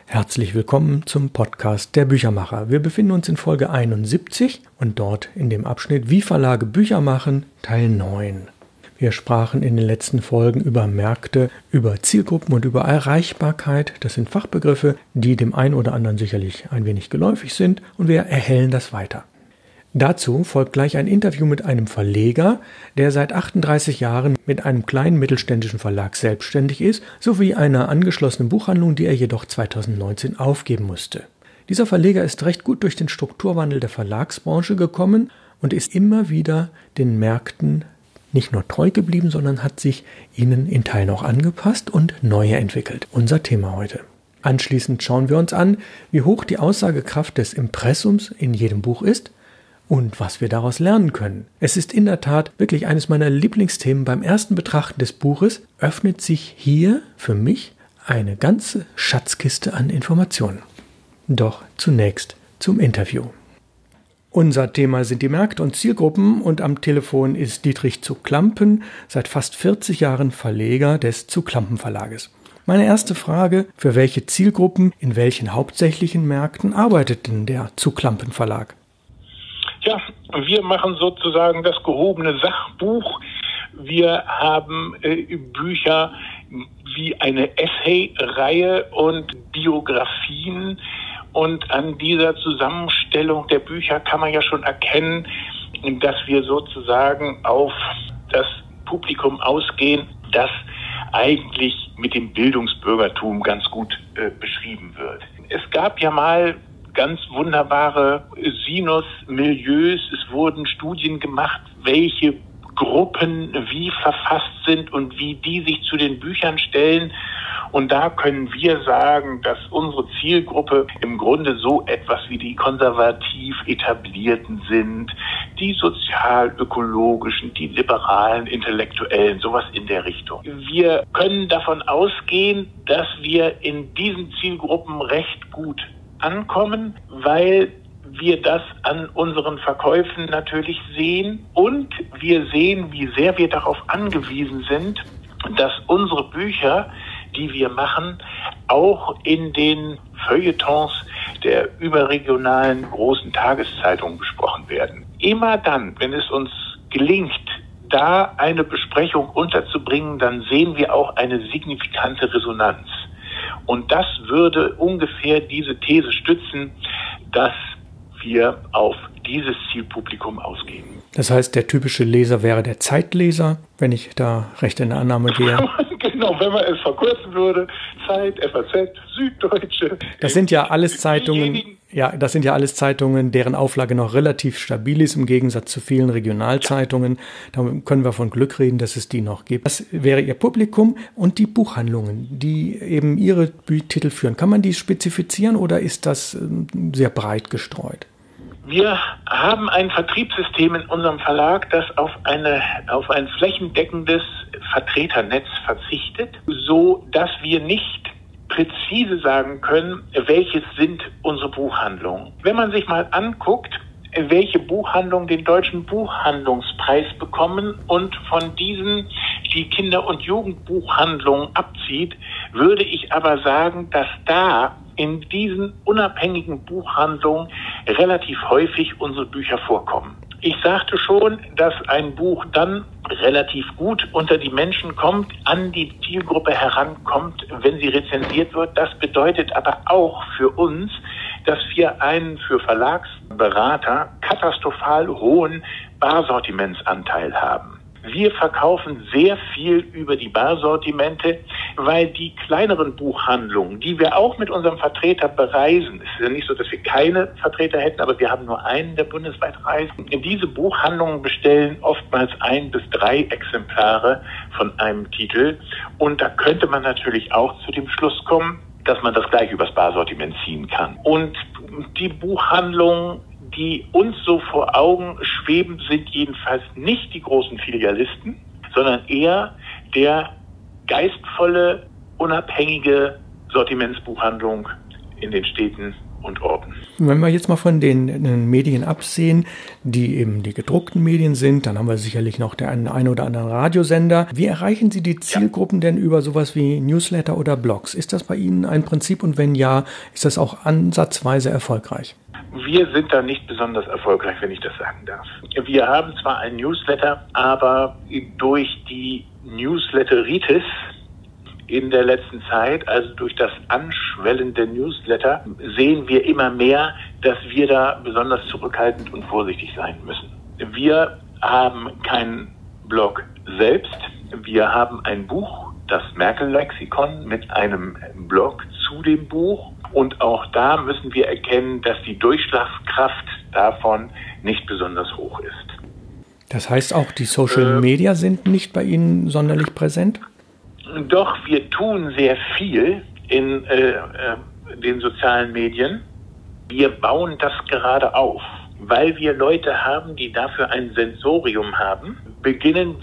Herzlich willkommen zum Podcast der Büchermacher. Wir befinden uns in Folge 71 und dort in dem Abschnitt Wie Verlage Bücher machen, Teil 9. Wir sprachen in den letzten Folgen über Märkte, über Zielgruppen und über Erreichbarkeit. Das sind Fachbegriffe, die dem einen oder anderen sicherlich ein wenig geläufig sind, und wir erhellen das weiter. Dazu folgt gleich ein Interview mit einem Verleger, der seit 38 Jahren mit einem kleinen mittelständischen Verlag selbstständig ist, sowie einer angeschlossenen Buchhandlung, die er jedoch 2019 aufgeben musste. Dieser Verleger ist recht gut durch den Strukturwandel der Verlagsbranche gekommen und ist immer wieder den Märkten nicht nur treu geblieben, sondern hat sich ihnen in Teilen auch angepasst und neue entwickelt. Unser Thema heute. Anschließend schauen wir uns an, wie hoch die Aussagekraft des Impressums in jedem Buch ist und was wir daraus lernen können. Es ist in der Tat wirklich eines meiner Lieblingsthemen. Beim ersten Betrachten des Buches öffnet sich hier für mich eine ganze Schatzkiste an Informationen. Doch zunächst zum Interview. Unser Thema sind die Märkte und Zielgruppen, und am Telefon ist Dietrich zu Klampen, seit fast 40 Jahren Verleger des zu Klampen Verlages. Meine erste Frage: Für welche Zielgruppen in welchen hauptsächlichen Märkten arbeitet denn der zu Klampen Verlag? Ja, wir machen sozusagen das gehobene Sachbuch. Wir haben Bücher wie eine Essay-Reihe und Biografien. Und an dieser Zusammenstellung der Bücher kann man ja schon erkennen, dass wir sozusagen auf das Publikum ausgehen, das eigentlich mit dem Bildungsbürgertum ganz gut beschrieben wird. Es gab ja mal ganz wunderbare Sinus-Milieus. Es wurden Studien gemacht, welche Gruppen wie verfasst sind und wie die sich zu den Büchern stellen. Und da können wir sagen, dass unsere Zielgruppe im Grunde so etwas wie die konservativ Etablierten sind, die sozial-ökologischen, die liberalen Intellektuellen, sowas in der Richtung. Wir können davon ausgehen, dass wir in diesen Zielgruppen recht gut ankommen, weil wir das an unseren Verkäufen natürlich sehen, und wir sehen, wie sehr wir darauf angewiesen sind, dass unsere Bücher, die wir machen, auch in den Feuilletons der überregionalen großen Tageszeitungen besprochen werden. Immer dann, wenn es uns gelingt, da eine Besprechung unterzubringen, dann sehen wir auch eine signifikante Resonanz. Und das würde ungefähr diese These stützen, dass wir auf dieses Zielpublikum ausgehen. Das heißt, der typische Leser wäre der Zeitleser, wenn ich da recht in der Annahme gehe. Genau, wenn man es verkürzen würde. Zeit, FAZ, Süddeutsche. Das sind ja alles Zeitungen, deren Auflage noch relativ stabil ist, im Gegensatz zu vielen Regionalzeitungen. Da können wir von Glück reden, dass es die noch gibt. Das wäre Ihr Publikum. Und die Buchhandlungen, die eben Ihre Titel führen. Kann man die spezifizieren oder ist das sehr breit gestreut? Wir haben ein Vertriebssystem in unserem Verlag, das auf ein flächendeckendes Vertreternetz verzichtet, so dass wir nicht präzise sagen können, welches sind unsere Buchhandlungen. Wenn man sich mal anguckt, welche Buchhandlungen den Deutschen Buchhandlungspreis bekommen und von diesen die Kinder- und Jugendbuchhandlungen abzieht, würde ich aber sagen, dass da in diesen unabhängigen Buchhandlungen relativ häufig unsere Bücher vorkommen. Ich sagte schon, dass ein Buch dann relativ gut unter die Menschen kommt, an die Zielgruppe herankommt, wenn sie rezensiert wird. Das bedeutet aber auch für uns, dass wir einen für Verlagsberater katastrophal hohen Barsortimentsanteil haben. Wir verkaufen sehr viel über die Barsortimente, weil die kleineren Buchhandlungen, die wir auch mit unserem Vertreter bereisen, es ist ja nicht so, dass wir keine Vertreter hätten, aber wir haben nur einen, der bundesweit reist. Diese Buchhandlungen bestellen oftmals 1 bis 3 Exemplare von einem Titel, und da könnte man natürlich auch zu dem Schluss kommen, dass man das gleich übers Barsortiment ziehen kann. Und die Buchhandlungen, die uns so vor Augen schweben, sind jedenfalls nicht die großen Filialisten, sondern eher der geistvolle, unabhängige Sortimentsbuchhandlung in den Städten und orten. Wenn wir jetzt mal von den Medien absehen, die eben die gedruckten Medien sind, dann haben wir sicherlich noch den einen oder anderen Radiosender. Wie erreichen Sie die Zielgruppen denn über sowas wie Newsletter oder Blogs? Ist das bei Ihnen ein Prinzip und wenn ja, ist das auch ansatzweise erfolgreich? Wir sind da nicht besonders erfolgreich, wenn ich das sagen darf. Wir haben zwar einen Newsletter, aber durch die Newsletteritis in der letzten Zeit, also durch das Anschwellen der Newsletter, sehen wir immer mehr, dass wir da besonders zurückhaltend und vorsichtig sein müssen. Wir haben keinen Blog selbst. Wir haben ein Buch, das Merkel-Lexikon, mit einem Blog zu dem Buch. Und auch da müssen wir erkennen, dass die Durchschlagskraft davon nicht besonders hoch ist. Das heißt auch, die Social Media sind nicht bei Ihnen sonderlich präsent? Doch, wir tun sehr viel in den sozialen Medien. Wir bauen das gerade auf. Weil wir Leute haben, die dafür ein Sensorium haben, beginnen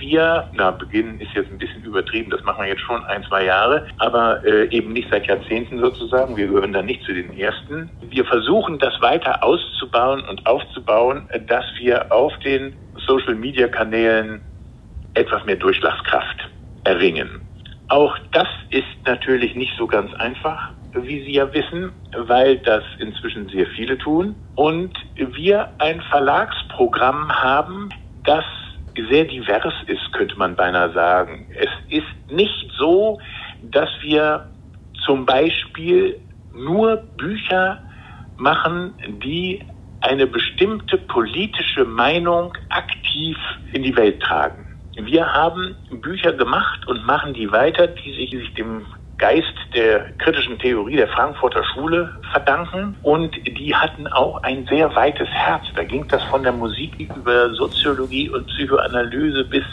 ist jetzt ein bisschen übertrieben, das machen wir jetzt schon 1-2 Jahre, aber eben nicht seit Jahrzehnten sozusagen, wir gehören da nicht zu den Ersten. Wir versuchen das weiter auszubauen und aufzubauen, dass wir auf den Social-Media-Kanälen etwas mehr Durchschlagskraft erringen. Auch das ist natürlich nicht so ganz einfach, wie Sie ja wissen, weil das inzwischen sehr viele tun. Und wir ein Verlagsprogramm haben, das sehr divers ist, könnte man beinahe sagen. Es ist nicht so, dass wir zum Beispiel nur Bücher machen, die eine bestimmte politische Meinung aktiv in die Welt tragen. Wir haben Bücher gemacht und machen die weiter, die sich dem Geist der kritischen Theorie der Frankfurter Schule verdanken, und die hatten auch ein sehr weites Herz. Da ging das von der Musik über Soziologie und Psychoanalyse bis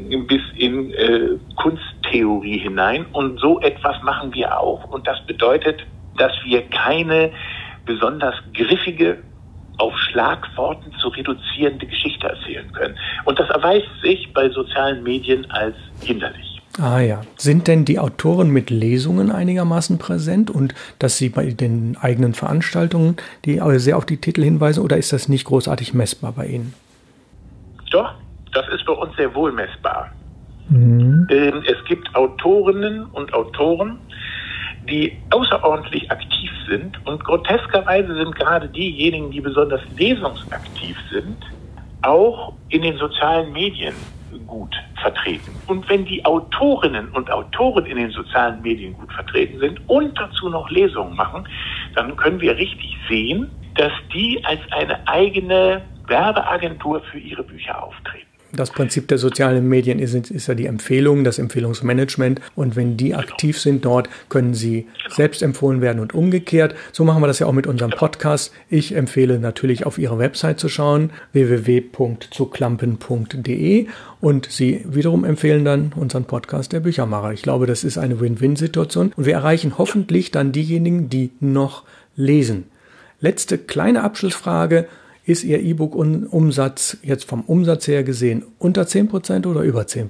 in Kunsttheorie hinein, und so etwas machen wir auch, und das bedeutet, dass wir keine besonders griffige, auf Schlagworten zu reduzierende Geschichte erzählen können. Und das erweist sich bei sozialen Medien als hinderlich. Ah ja. Sind denn die Autoren mit Lesungen einigermaßen präsent und dass sie bei den eigenen Veranstaltungen die sehr auf die Titel hinweisen, oder ist das nicht großartig messbar bei Ihnen? Doch, das ist bei uns sehr wohl messbar. Mhm. Es gibt Autorinnen und Autoren, die außerordentlich aktiv sind, und groteskerweise sind gerade diejenigen, die besonders lesungsaktiv sind, auch in den sozialen Medien gut vertreten. Und wenn die Autorinnen und Autoren in den sozialen Medien gut vertreten sind und dazu noch Lesungen machen, dann können wir richtig sehen, dass die als eine eigene Werbeagentur für ihre Bücher auftreten. Das Prinzip der sozialen Medien ist ja die Empfehlung, das Empfehlungsmanagement. Und wenn die aktiv sind dort, können sie selbst empfohlen werden und umgekehrt. So machen wir das ja auch mit unserem Podcast. Ich empfehle natürlich, auf Ihre Website zu schauen, www.zuklampen.de. Und Sie wiederum empfehlen dann unseren Podcast Der Büchermacher. Ich glaube, das ist eine Win-Win-Situation. Und wir erreichen hoffentlich dann diejenigen, die noch lesen. Letzte kleine Abschlussfrage. Ist Ihr E-Book-Umsatz jetzt vom Umsatz her gesehen unter 10% oder über 10%?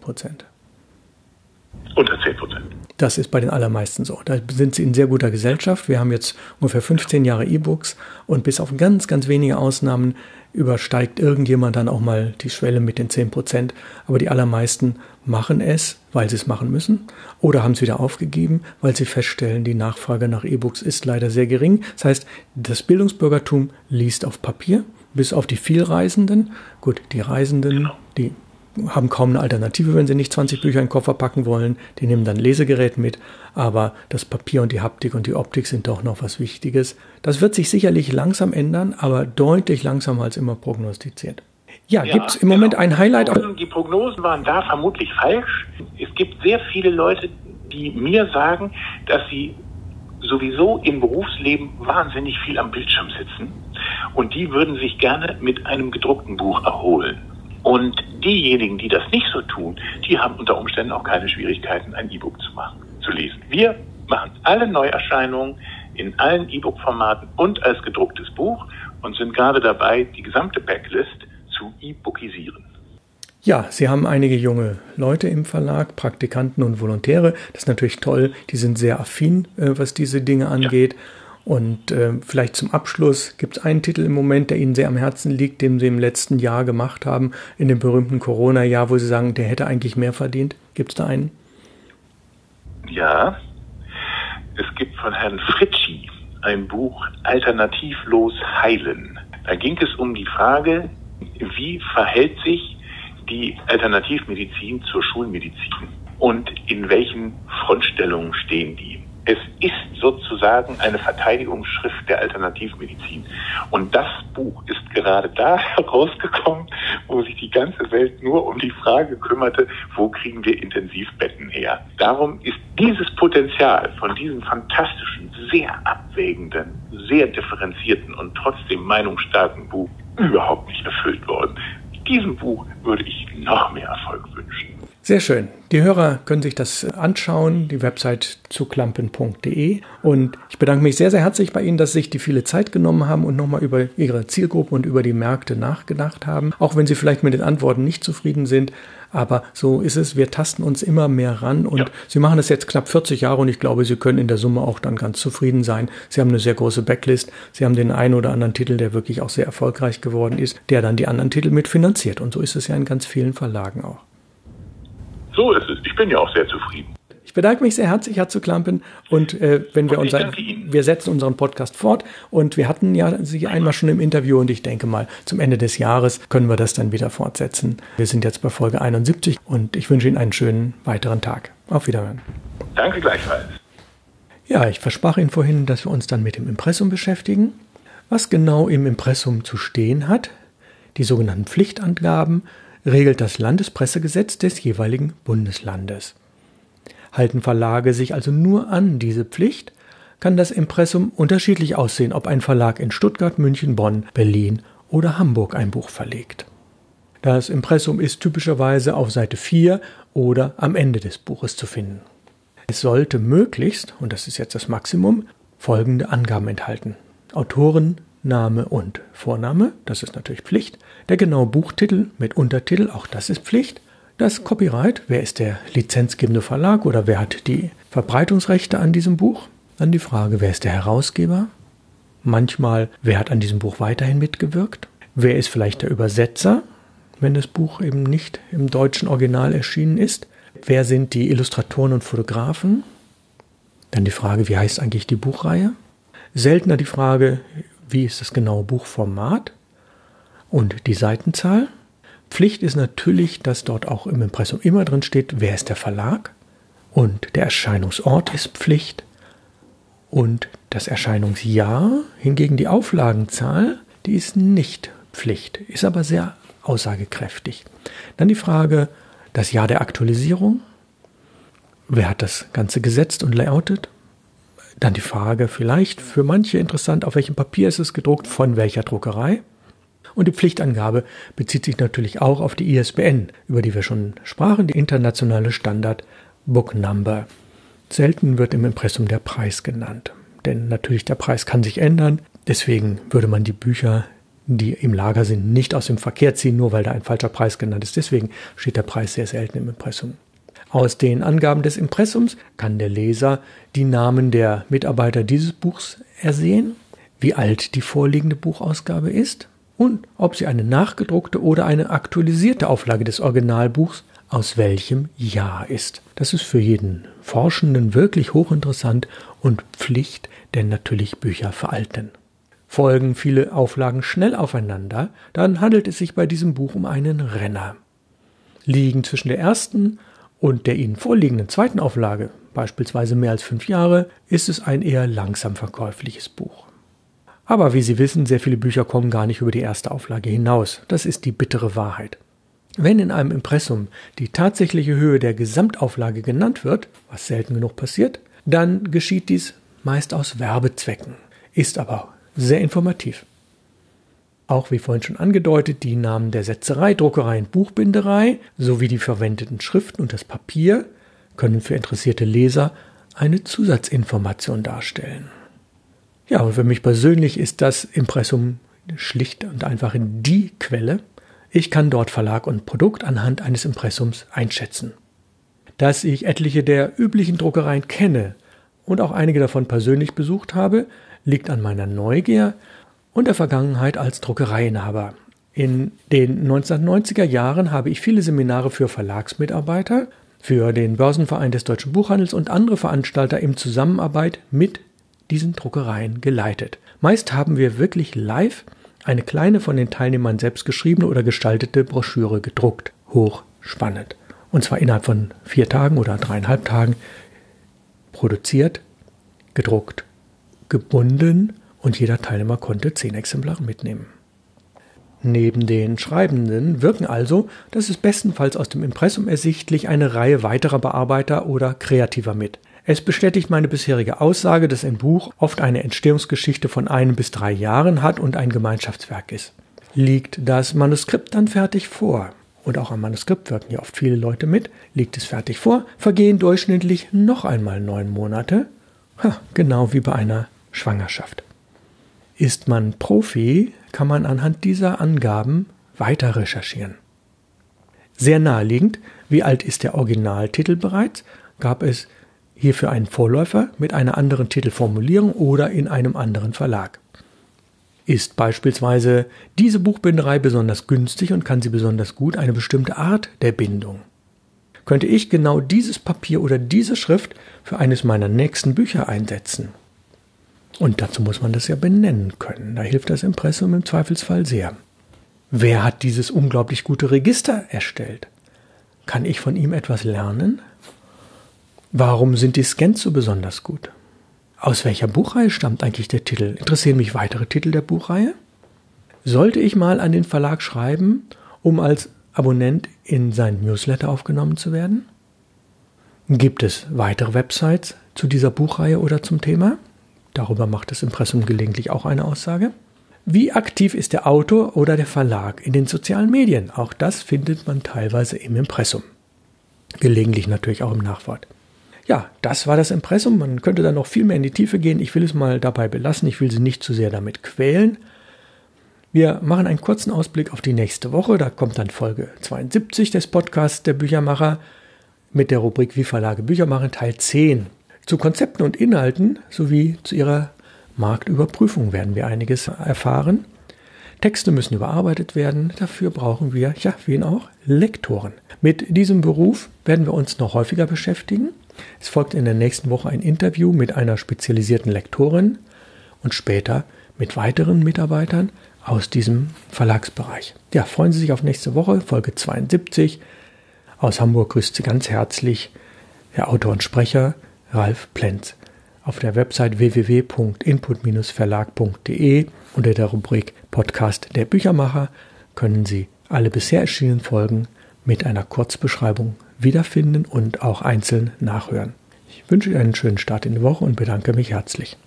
Unter 10%. Das ist bei den allermeisten so. Da sind Sie in sehr guter Gesellschaft. Wir haben jetzt ungefähr 15 Jahre E-Books und bis auf ganz, ganz wenige Ausnahmen übersteigt irgendjemand dann auch mal die Schwelle mit den 10%. Aber die allermeisten machen es, weil sie es machen müssen, oder haben es wieder aufgegeben, weil sie feststellen, die Nachfrage nach E-Books ist leider sehr gering. Das heißt, das Bildungsbürgertum liest auf Papier, bis auf die Vielreisenden. Gut, die Reisenden, die haben kaum eine Alternative, wenn sie nicht 20 Bücher in den Koffer packen wollen. Die nehmen dann Lesegerät mit, aber das Papier und die Haptik und die Optik sind doch noch was Wichtiges. Das wird sich sicherlich langsam ändern, aber deutlich langsamer als immer prognostiziert. Ja, gibt es im Moment ein Highlight? Die Prognosen waren da vermutlich falsch. Es gibt sehr viele Leute, die mir sagen, dass sie sowieso im Berufsleben wahnsinnig viel am Bildschirm sitzen, und die würden sich gerne mit einem gedruckten Buch erholen. Und diejenigen, die das nicht so tun, die haben unter Umständen auch keine Schwierigkeiten, ein E-Book zu lesen. Wir machen alle Neuerscheinungen in allen E-Book-Formaten und als gedrucktes Buch und sind gerade dabei, die gesamte Backlist zu E-Bookisieren. Ja, Sie haben einige junge Leute im Verlag, Praktikanten und Volontäre. Das ist natürlich toll. Die sind sehr affin, was diese Dinge angeht. Ja. Und vielleicht zum Abschluss, gibt es einen Titel im Moment, der Ihnen sehr am Herzen liegt, den Sie im letzten Jahr gemacht haben, in dem berühmten Corona-Jahr, wo Sie sagen, der hätte eigentlich mehr verdient? Gibt es da einen? Ja, es gibt von Herrn Fritschi ein Buch Alternativlos heilen. Da ging es um die Frage, wie verhält sich die Alternativmedizin zur Schulmedizin und in welchen Frontstellungen stehen die. Es ist sozusagen eine Verteidigungsschrift der Alternativmedizin. Und das Buch ist gerade da herausgekommen, wo sich die ganze Welt nur um die Frage kümmerte, wo kriegen wir Intensivbetten her. Darum ist dieses Potenzial von diesem fantastischen, sehr abwägenden, sehr differenzierten und trotzdem meinungsstarken Buch überhaupt nicht erfüllt worden. Diesem Buch würde ich noch mehr Erfolg wünschen. Sehr schön. Die Hörer können sich das anschauen, die Website zuglampen.de. Und ich bedanke mich sehr, sehr herzlich bei Ihnen, dass Sie sich die viele Zeit genommen haben und nochmal über Ihre Zielgruppe und über die Märkte nachgedacht haben. Auch wenn Sie vielleicht mit den Antworten nicht zufrieden sind. Aber so ist es. Wir tasten uns immer mehr ran. Und Sie machen das jetzt knapp 40 Jahre und ich glaube, Sie können in der Summe auch dann ganz zufrieden sein. Sie haben eine sehr große Backlist. Sie haben den einen oder anderen Titel, der wirklich auch sehr erfolgreich geworden ist, der dann die anderen Titel mitfinanziert. Und so ist es ja in ganz vielen Verlagen auch. So ist es. Ich bin ja auch sehr zufrieden. Ich bedanke mich sehr herzlich, Herr zu Klampen. Und wir setzen unseren Podcast fort. Und wir hatten ja Sie einmal schon im Interview. Und ich denke mal, zum Ende des Jahres können wir das dann wieder fortsetzen. Wir sind jetzt bei Folge 71. Und ich wünsche Ihnen einen schönen weiteren Tag. Auf Wiederhören. Danke gleichfalls. Ja, ich versprach Ihnen vorhin, dass wir uns dann mit dem Impressum beschäftigen. Was genau im Impressum zu stehen hat, die sogenannten Pflichtangaben, regelt das Landespressegesetz des jeweiligen Bundeslandes. Halten Verlage sich also nur an diese Pflicht, kann das Impressum unterschiedlich aussehen, ob ein Verlag in Stuttgart, München, Bonn, Berlin oder Hamburg ein Buch verlegt. Das Impressum ist typischerweise auf Seite 4 oder am Ende des Buches zu finden. Es sollte möglichst, und das ist jetzt das Maximum, folgende Angaben enthalten: Autoren, Name und Vorname, das ist natürlich Pflicht. Der genaue Buchtitel mit Untertitel, auch das ist Pflicht. Das Copyright, wer ist der lizenzgebende Verlag oder wer hat die Verbreitungsrechte an diesem Buch? Dann die Frage, wer ist der Herausgeber? Manchmal, wer hat an diesem Buch weiterhin mitgewirkt? Wer ist vielleicht der Übersetzer, wenn das Buch eben nicht im deutschen Original erschienen ist? Wer sind die Illustratoren und Fotografen? Dann die Frage, wie heißt eigentlich die Buchreihe? Seltener die Frage, wie ist das genaue Buchformat und die Seitenzahl? Pflicht ist natürlich, dass dort auch im Impressum immer drin steht, wer ist der Verlag, und der Erscheinungsort ist Pflicht und das Erscheinungsjahr, hingegen die Auflagenzahl, die ist nicht Pflicht, ist aber sehr aussagekräftig. Dann die Frage, das Jahr der Aktualisierung, wer hat das Ganze gesetzt und layoutet? Dann die Frage, vielleicht für manche interessant, auf welchem Papier ist es gedruckt, von welcher Druckerei. Und die Pflichtangabe bezieht sich natürlich auch auf die ISBN, über die wir schon sprachen, die internationale Standard Book Number. Selten wird im Impressum der Preis genannt, denn natürlich der Preis kann sich ändern. Deswegen würde man die Bücher, die im Lager sind, nicht aus dem Verkehr ziehen, nur weil da ein falscher Preis genannt ist. Deswegen steht der Preis sehr selten im Impressum. Aus den Angaben des Impressums kann der Leser die Namen der Mitarbeiter dieses Buchs ersehen, wie alt die vorliegende Buchausgabe ist und ob sie eine nachgedruckte oder eine aktualisierte Auflage des Originalbuchs aus welchem Jahr ist. Das ist für jeden Forschenden wirklich hochinteressant und Pflicht, denn natürlich Bücher veralten. Folgen viele Auflagen schnell aufeinander, dann handelt es sich bei diesem Buch um einen Renner. Liegen zwischen der ersten und der Ihnen vorliegenden zweiten Auflage, beispielsweise mehr als 5 Jahre, ist es ein eher langsam verkäufliches Buch. Aber wie Sie wissen, sehr viele Bücher kommen gar nicht über die erste Auflage hinaus. Das ist die bittere Wahrheit. Wenn in einem Impressum die tatsächliche Höhe der Gesamtauflage genannt wird, was selten genug passiert, dann geschieht dies meist aus Werbezwecken, ist aber sehr informativ. Auch wie vorhin schon angedeutet, die Namen der Setzerei, Druckerei und Buchbinderei sowie die verwendeten Schriften und das Papier können für interessierte Leser eine Zusatzinformation darstellen. Ja, und für mich persönlich ist das Impressum schlicht und einfach die Quelle. Ich kann dort Verlag und Produkt anhand eines Impressums einschätzen. Dass ich etliche der üblichen Druckereien kenne und auch einige davon persönlich besucht habe, liegt an meiner Neugier und der Vergangenheit als Druckereiinhaber. In den 1990er Jahren habe ich viele Seminare für Verlagsmitarbeiter, für den Börsenverein des Deutschen Buchhandels und andere Veranstalter in Zusammenarbeit mit diesen Druckereien geleitet. Meist haben wir wirklich live eine kleine von den Teilnehmern selbst geschriebene oder gestaltete Broschüre gedruckt. Hochspannend. Und zwar innerhalb von 4 Tagen oder 3,5 Tagen produziert, gedruckt, gebunden und jeder Teilnehmer konnte 10 Exemplare mitnehmen. Neben den Schreibenden wirken also, das ist bestenfalls aus dem Impressum ersichtlich, eine Reihe weiterer Bearbeiter oder Kreativer mit. Es bestätigt meine bisherige Aussage, dass ein Buch oft eine Entstehungsgeschichte von 1 bis 3 Jahren hat und ein Gemeinschaftswerk ist. Liegt das Manuskript dann fertig vor, und auch am Manuskript wirken ja oft viele Leute mit, liegt es fertig vor, vergehen durchschnittlich noch einmal 9 Monate, genau wie bei einer Schwangerschaft. Ist man Profi, kann man anhand dieser Angaben weiter recherchieren. Sehr naheliegend, wie alt ist der Originaltitel bereits, gab es hierfür einen Vorläufer mit einer anderen Titelformulierung oder in einem anderen Verlag. Ist beispielsweise diese Buchbinderei besonders günstig und kann sie besonders gut eine bestimmte Art der Bindung? Könnte ich genau dieses Papier oder diese Schrift für eines meiner nächsten Bücher einsetzen? Und dazu muss man das ja benennen können. Da hilft das Impressum im Zweifelsfall sehr. Wer hat dieses unglaublich gute Register erstellt? Kann ich von ihm etwas lernen? Warum sind die Scans so besonders gut? Aus welcher Buchreihe stammt eigentlich der Titel? Interessieren mich weitere Titel der Buchreihe? Sollte ich mal an den Verlag schreiben, um als Abonnent in seinen Newsletter aufgenommen zu werden? Gibt es weitere Websites zu dieser Buchreihe oder zum Thema? Darüber macht das Impressum gelegentlich auch eine Aussage. Wie aktiv ist der Autor oder der Verlag in den sozialen Medien? Auch das findet man teilweise im Impressum. Gelegentlich natürlich auch im Nachwort. Ja, das war das Impressum. Man könnte da noch viel mehr in die Tiefe gehen. Ich will es mal dabei belassen. Ich will Sie nicht zu sehr damit quälen. Wir machen einen kurzen Ausblick auf die nächste Woche. Da kommt dann Folge 72 des Podcasts der Büchermacher mit der Rubrik Wie Verlage Bücher machen, Teil 10. Zu Konzepten und Inhalten sowie zu ihrer Marktüberprüfung werden wir einiges erfahren. Texte müssen überarbeitet werden. Dafür brauchen wir, ja, wen auch, Lektoren. Mit diesem Beruf werden wir uns noch häufiger beschäftigen. Es folgt in der nächsten Woche ein Interview mit einer spezialisierten Lektorin und später mit weiteren Mitarbeitern aus diesem Verlagsbereich. Ja, freuen Sie sich auf nächste Woche, Folge 72. Aus Hamburg grüßt Sie ganz herzlich der Autor und Sprecher Ralf Plenz. Auf der Website www.input-verlag.de unter der Rubrik Podcast der Büchermacher können Sie alle bisher erschienenen Folgen mit einer Kurzbeschreibung wiederfinden und auch einzeln nachhören. Ich wünsche Ihnen einen schönen Start in die Woche und bedanke mich herzlich.